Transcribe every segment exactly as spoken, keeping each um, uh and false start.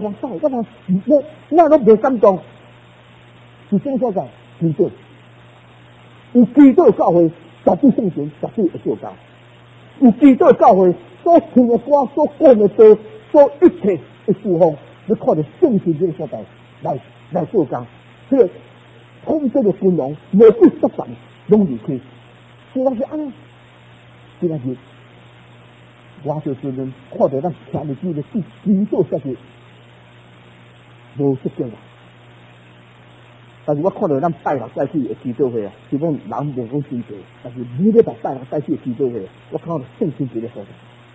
看晒，我看我我拢袂感动，是啥所在？基督，有基督教会绝对圣贤，绝对会做到。有基督教会所听的歌、所讲的道、所一切的事奉，你看到圣贤这个所在来来做工，这个统这个军容无必得办，拢离开。虽然是安尼，虽然是我就尊人看到咱听日记的是基督下去，无失敬啦。但是我看到咱拜六拜四的基督会啊，基本人无讲真济，但是每礼拜拜六拜四的基督会，我看到圣经一个所在。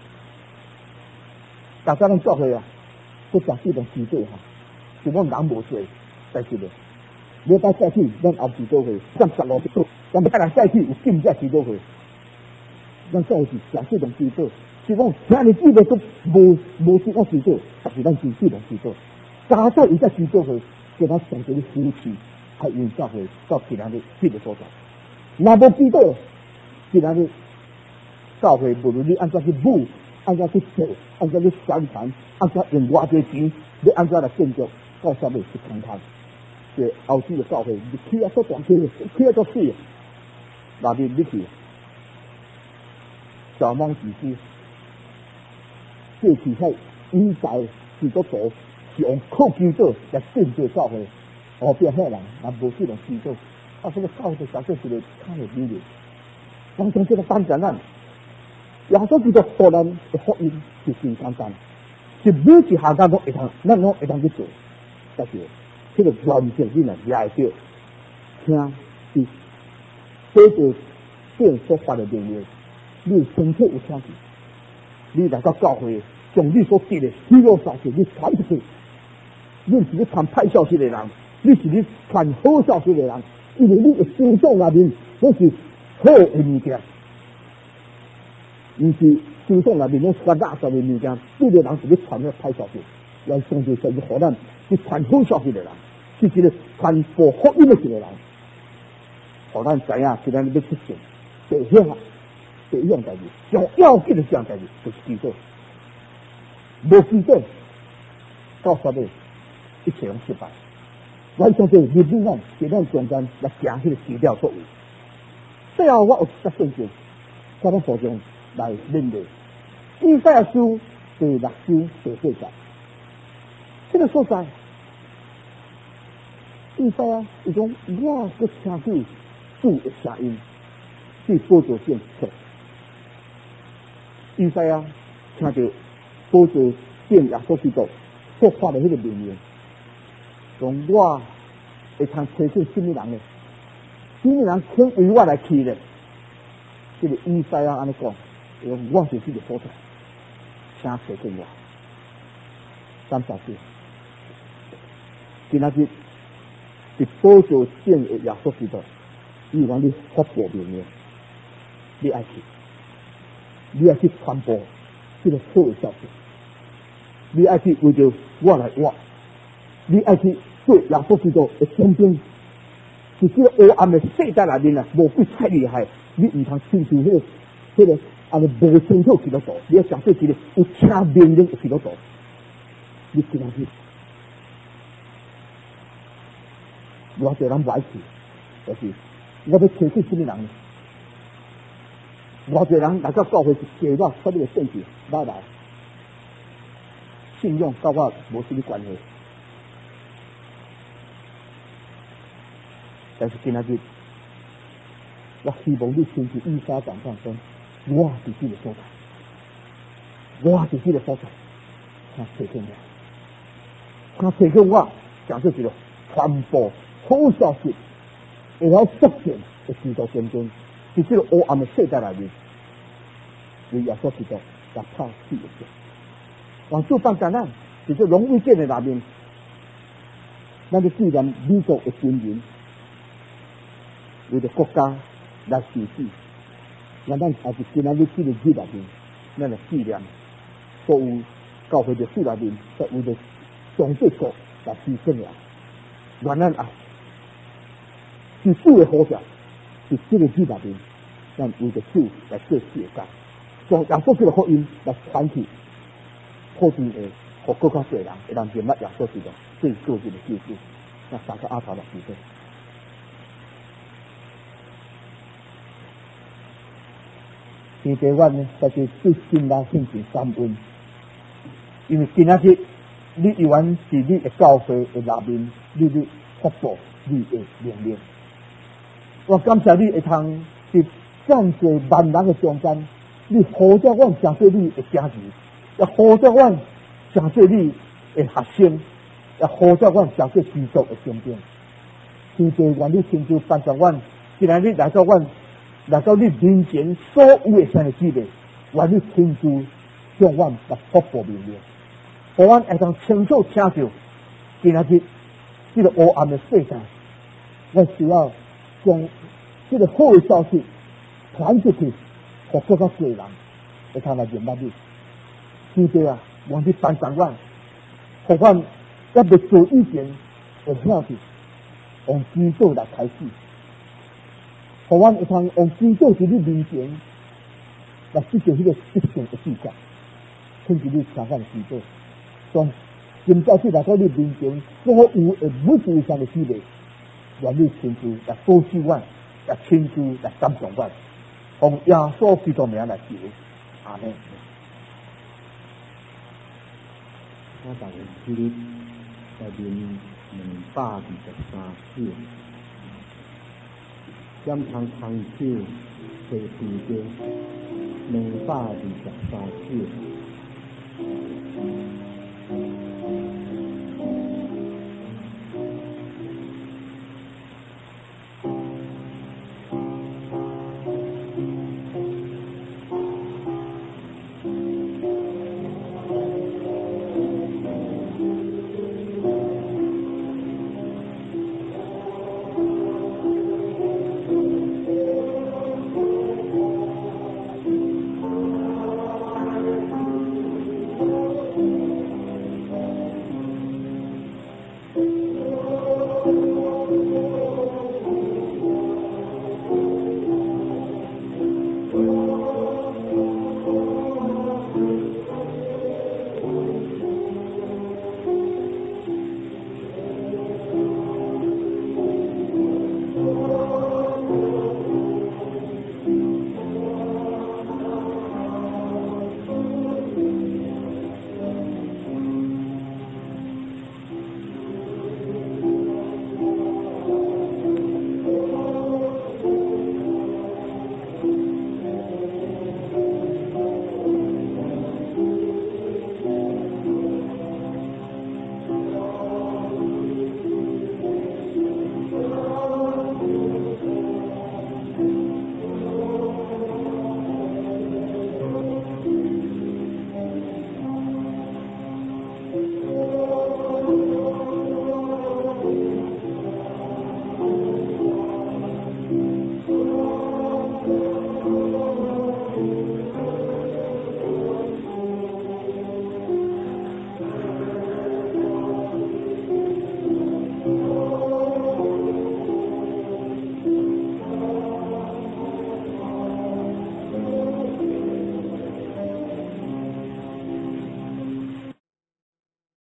大家咱教会啊，都讲这种基督哈，基本人无做，但是咧，礼拜拜四咱后基督会，咱十六度，咱拜六拜四有进这基督会，咱教会是讲这种基督，是讲听日记的都无无这种基督，但是咱是这种基督，加上一个基督会，给咱成为夫妻。还因教会到其他的这个所在，那无记得其他的教会，无论你按照去舞，按照去做，按照去宣传，按照用偌济钱，你按照来建筑，到下面是空谈。这后期的教会，你起啊做大起，起啊做细，那边你去，小梦自私，这其实应该是个做，是用靠基督来建设教会。后边遐人也无这种基督，啊，这个教会绝对是个看的理念。完全这个单简单，耶稣基督个人的福音是真简单，是每一下单都会通，咱拢会通去做。但是这个完全你呢也会着听是这个这所发的灵言，你清楚有听见，你来到教会，将你所得的喜乐消息你传出去，你是咧传歹消息的人。你是你传好消息的人，因为你的心脏内面那是好的物件，毋是心脏内面那是垃圾的物件。这个人是咧传那歹消息，来上帝是互咱去传好消息的人，是一个传播福音的一个人，互咱知影今仔日要出现第一项第一样代志，上要紧的一样代志就是基督，无基督到时候一切拢失败。完全就是日本人给咱中间来行迄个基调作为。最后我有一则圣经，我咱附中来念的，以赛亚书第六章第四节，这个所在，以赛亚伊讲我搁听到主的声音，是宝座前说，以赛亚听到宝座前耶稣基督所发的迄个名言。讲我会通找出什么人呢？什么人肯为我来去呢？这个以赛亚安尼讲，讲我是这个所在，请找见我。感谢主，今仔日是宝座前的耶稣基督，伊讲你发布名言，你爱去，你爱去传播这个好的消息，你爱去为着我来活，你爱去。对耶稣基督的中间，是这个黑暗的世代内面啊，无比太厉害，你唔通亲像迄个、迄个啊，无清楚基督徒，你要讲说一个有请命令的基督徒，你今仔日，我这人不爱去，就是我要找出什么人呢？我这人来到教会是接到什么的圣旨来来，信用跟我无什么关系。但是今仔日，我希望你亲自依沙长上说，我是这个所在，我是这个所在，他找见我，他找见我，讲出一个传播好消息，然后实现的基督见证，是这个黑暗的世界内面，为耶稣基督来拍死一个。往做放简单，是这荣誉见的内面，咱就既然美国的军人。为了国家来牺牲，那咱还是今仔日这个日内面，咱来纪念所有教会的事内面，在为了上帝国来牺牲了。原来啊，是主的呼召，是这个日内面，咱为了主来做世界，将耶稣基督的福音来传去，普遍的互更较侪人会当明白耶稣基督最个人的救主。那三个阿头的时刻，天地阮呢，在这对心内献上感恩，因为今仔日你永远是你的教会的内面，你的福报，你的命令。我感谢你会通伫这济万人的中间，你呼召阮成做你的家人，也呼召阮成做你的学生，也呼召阮成做基督的身边。天地愿你亲自帮助阮，既然你来到阮，来到你面前所有的生的机会，愿你亲自向阮来福报命令，互阮会当清楚听到今仔日这个黑暗的世界，我需要将这个好的消息传出去，互更较多人会通来明白你。天地啊，愿你帮助阮，互阮也未做以前会晓得用基督来开始，互阮会通用基督伫你面前来实现迄个一生的事业，甚至你相反的基督，从今朝起来到你面前所有的每一位上的机会，愿你亲自来保守阮，来亲自来感动阮，用耶稣基督名来求，阿门。 我大家记得在面两百二十三首，点通参考第四章两百二十三首。